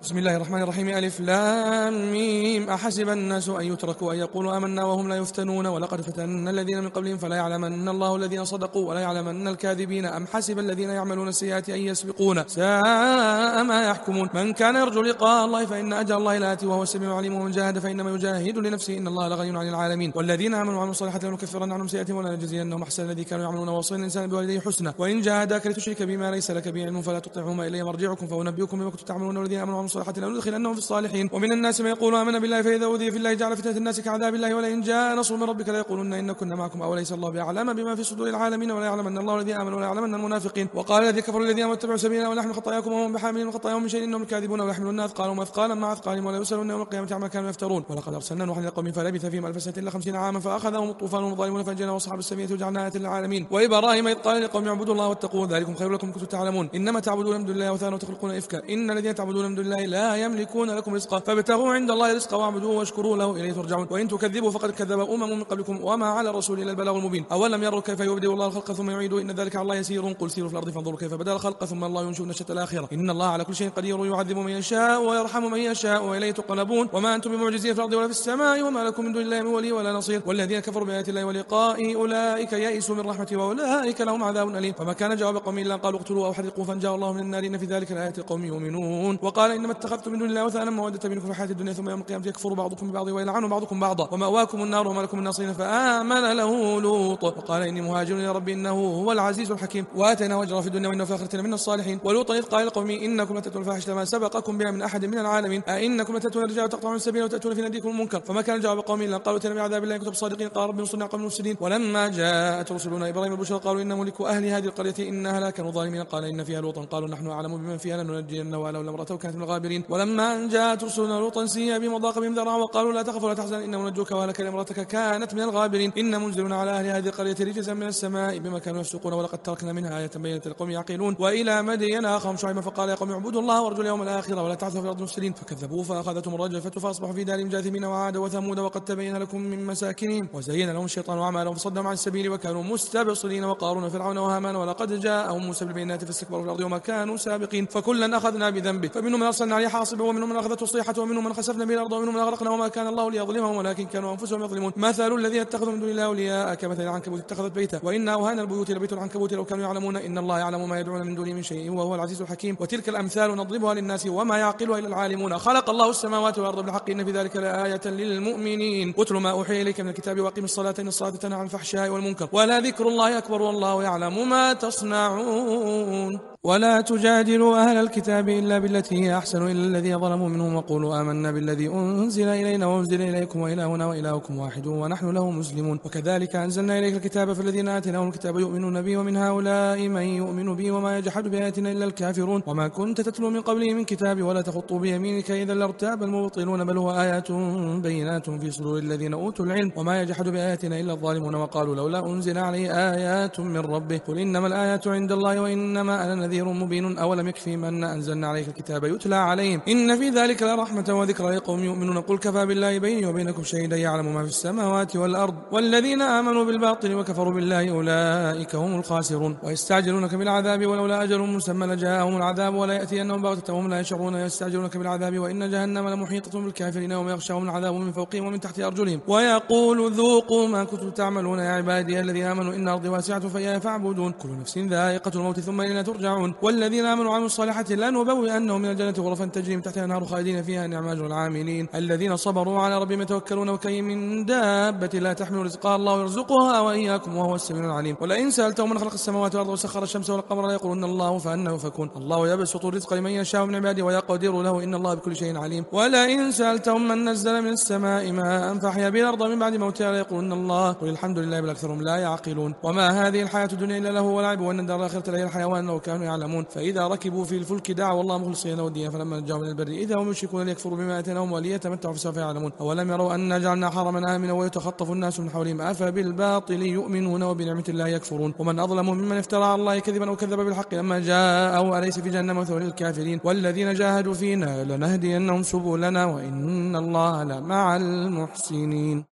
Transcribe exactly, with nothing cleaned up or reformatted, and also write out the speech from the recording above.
بسم الله الرحمن الرحيم. ألف لام ميم. أحسب الناس أن يتركوا أن يقولوا آمنا وهم لا يفتنون ولقد فتنا الذين من قبلهم فلا يعلمن الله الذين صدقوا ولا يعلمن الكاذبين. أم حسب الذين يعملون السيئات أن يسبقون ساء ما يحكمون. من كان يرجو لقاء الله فإن أجل الله لآتي وهو السميع العليم. ومن جاهد فإنما يجاهد لنفسه إن الله لغني عن العالمين. والذين آمنوا وعملوا الصالحات لنكفرن عنهم سيئاتهم ولنجزينهم أحسن الذي كانوا يعملون. ووصينا الإنسان بوالديه حسنا وإن جاهداك لتشرك بما ليس لك به علم فلا تطعهما إلي مرجعكم فأنبئكم بما كنتم تعملون. والذين آمنوا وعملوا الصالحات لندخلنهم في الصالحين. ومن الناس من يقول آمنا بالله فإذا أوذي في الله جعل فتنة الناس كعذاب الله ولئن جاء نصر من ربك ليقولن إن كنا معكم أوليس الله بأعلم بما في صدور العالمين ولا يعلمن الله الذين آمنوا ولا يعلمن المنافقين. وقال الذين كفروا الذين آمنوا اتبعوا سبيلنا ونحن خطاياكم وهم بحاملين خطاياهم من شيء إنهم كاذبون ويحملون أثقالهم أثقالا مع أثقالهم ولا يسألون يوم القيامة عما كانوا يفترون. ولقد أرسلنا نوحا إلى قومه فلبث فيهم ألف سنة إلا خمسين عاما فأخذهم الطوفان وهم ظالمون فأنجيناه وأصحاب السفينة وجعلناها آية للعالمين. وإبراهيم إذ قال لقوم اعبدوا الله واتقوه ذلكم خير لكم كنتم تعلمون. إنما تعبدون من دون الله أوثانا وتخلقون إفكا إن الذين تعبدون من دون الله لا يملكون لكم رزقا فابتغوا عند الله رزقا واعبدوه واشكروا له إليه ترجعون. وإن تكذبوا فقد كذب أمم من قبلكم وما على الرسول إلا البلاغ المبين. أولم يروا كيف يبدئ الله الخلق ثم يعيده إن ذلك على الله يسير. قل سيروا في الأرض فانظروا كيف بدأ الخلق ثم الله ينشئ النشأة الآخرة إن الله على كل شيء قدير يعذب من يشاء ويرحم من يشاء وإليه تقلبون. وما أنتم بمعجزين في الأرض ولا في السماء وما لكم من دون الله من ولي ولا نصير. والذين كفروا بآيات الله ولقائه أولئك يئسوا من رحمته وأولئك لهم عذاب أليم. فما كان جواب قومه إلا قالوا اقتلوا أو حرقوا فانجاه الله من النار إن في ذلك لآيات لقوم يؤمنون. وقال إنما اتخذتم من دون الله أوثانا مودة بينكم في الحياة الدنيا ثم يوم القيامة يكفر بعضكم ببعض ويلعن بعضكم بعضا ومأواكم النار وما لكم من ناصرين. فآمن له لوط وقال إني مهاجر إلى ربي إنه هو العزيز الحكيم. وآتيناه أجره في الدنيا وإنه في الآخرة لمن الصالحين. ولوطا إذ قال لقومه إنكم لتأتون الفاحشة ما سبقكم بها من أحد من العالمين أئنكم لتأتون الرجال وتقطعون السبيل وتأتون في ناديكم المنكر. فما كان جواب قومه إلا قالوا ائتنا بعذاب الله إن كنتم صادقين. قال رب انصرنا على القوم المفسدين. ولما جاءت رسلنا إبراهيم بالبشرى قالوا إن ملكوا أهل هذه القرية إنها لا كانوا ظالمين. قال إن فيها لوطا قالوا نحن أعلم بمن فيها لننجينه ولولا امرأته كانت من الغابرين. ولما أن جاءت رسلنا لوطا سيئ بهم وضاق بهم ذرعا وقالوا لا تخف ولا تحزن إنا منجوك وأهلك إلا امرأتك كانت من الغابرين إن منزلون على أهل هذه القرية رجزا من السماء بما كانوا يفسقون ولقد تركنا منها آية بينة لقوم يعقلون. وإلى مدين أخاهم شعيبا فقال يا قوم اعبدوا الله وارجوا اليوم الآخر ولا تعثوا في الأرض مفسدين. فكذبوه فأخذتهم الرجفة فأصبحوا في دارهم جاثمين. وعاد وثمود وقد تبين لكم من مساكنهم وزين لهم الشيطان أعمالهم فصدهم عن السبيل وكانوا مستبصرين. وقارون وفرعون وهامان ولقد جاءهم موسى بالبينات فاستكبروا في الأرض وما كانوا سابقين. فكلا أخذنا بذنبه فمنهم من أرسلنا عليه حاصبا ومنهم من أخذته الصيحة ومنهم من خسفنا به الأرض ومنهم من أغرقنا وما كان الله ليظلمهم ولكن كانوا أنفسهم يظلمون. مثل الذين اتخذوا من دون الله أولياء كمثل العنكبوت اتخذت بيتا وإن أوهان البيوت لبيت العنكبوت لو كانوا يعلمون إن الله يعلم ما يدعون من دونه من شيء وهو العزيز الحكيم. وتلك الأمثال نضربها للناس وما يعقلها إلا العالمون. خلق الله السماوات والأرض بالحق إن في ذلك لآية للمؤمنين. واتل ما أوحي إليك من الكتاب وأقم الصلاة إن الصلاة تنهى عن الفحشاء والمنكر ولا ذكر الله أكبر والله يعلم ما تصنعون. ولا تجادلوا أهل الكتاب إلا بالتي هي أحسن إلا الذين ظلموا منهم وقولوا آمنا بالذي أنزل إلينا وأنزل إليكم وإلهنا وإلهكم واحد ونحن له مسلمون. وكذلك أنزلنا إليك الكتاب فالذين آتيناهم الكتاب يؤمنون به ومن هؤلاء من يؤمن به وما يجحد بآياتنا إلا الكافرون. وما كنت تتلو من قبله من كتاب ولا تخط بيمينك إذا لارتاب المبطلون بل هو آيات بينات في صدور الذين أوتوا العلم وما يجحد بآياتنا إلا الظالمون. وقالوا لولا أنزل عليه آيات من ربه قل إنما الآيات عند الله وإنما أنا نذير مبين. أولم يكفيهم أن أنزلنا عليك الكتاب يتلى عليهم إن في ذلك لرحمة وذكرى لقوم يؤمنون. قل كفى بالله بيني وبينكم شهيدا يعلم ما في السماوات والأرض والذين آمنوا بالباطل وكفروا بالله أولئك هم الخاسرون. ويستعجلونك بالعذاب ولولا أجل مسمى لجاءهم العذاب ولا يأتينهم بغتة وهم لا يشعرون. يستعجلونك بالعذاب وإن جهنم لمحيطة بالكافرين وما يغشاهم العذاب من فوقهم ومن تحت أرجلهم ويقول ذوقوا ما كنتم تعملون يا عبادي الذين آمنوا إن أرضي واسعة فإياي فاعبدون. كل نفس ذائقة الموت ثم إلينا ترجعون. والذين آمنوا وعملوا الصالحات لنبوئنهم من الجنة غرفا تجري من تحتها الأنهار خالدين فيها نعم أجر العاملين الذين صبروا على ربهم يتوكلون. وكأين من دابة لا تحمل رزقها الله يرزقها وإياكم وهو السميع العليم. ولئن سألتهم من خلق السماوات والأرض وسخر الشمس والقمر ليقولن الله فأنى يؤفكون. الله يبسط الرزق لمن يشاء من عباده ويقدر له إن الله بكل شيء عليم. ولئن سألتهم من نزل من السماء ماء فأحيا به الأرض من بعد موتها ليقولن الله قل الحمد لله بل أكثرهم لا يعقلون. وما هذه الحياة الدنيا إلا لهو ولعب وأن الدار الآخرة لهي الحيوان لو كانوا يعلمون. فإذا ركبوا في الفلك دعوا الله مخلصين له الدين فلما نجاهم من البر إذا هم يشركون ليكفروا بما آتيناهم وليتمتعوا فسوف يعلمون. أولم يروا أنا جعلنا حرما آمنا ويتخطف الناس من حولهم أفبالباطل يؤمنون وبنعمة الله يكفرون. ومن أظلم ممن افترى على الله كذبا وكذب بالحق لما جاءه أليس في جهنم مثوى للكافرين. والذين جاهدوا فينا لنهدينهم سبلنا وإن الله لمع المحسنين.